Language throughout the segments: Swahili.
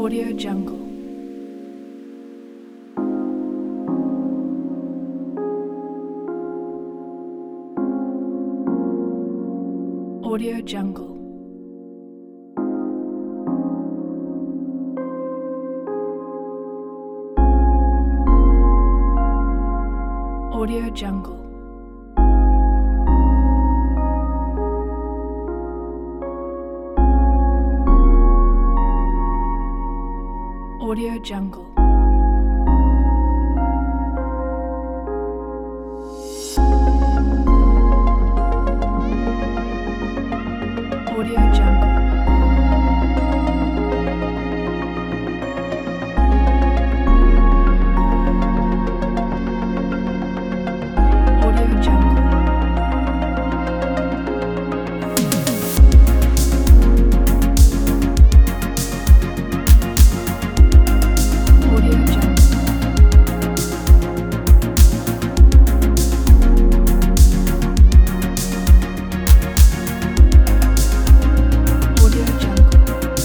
Audio Jungle. Audio Jungle. Audio Jungle. Audio Jungle. Audio Jungle. Audio Jungle. Audio Jungle. Audio Jungle.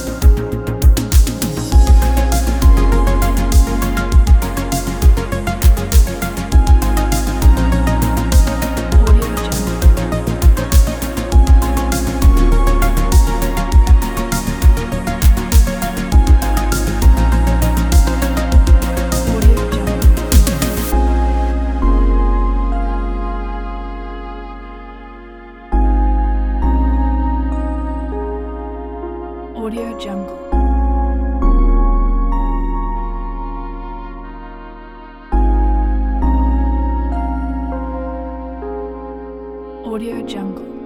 Audio Jungle. Audio Jungle. Audio Jungle. Audio Jungle.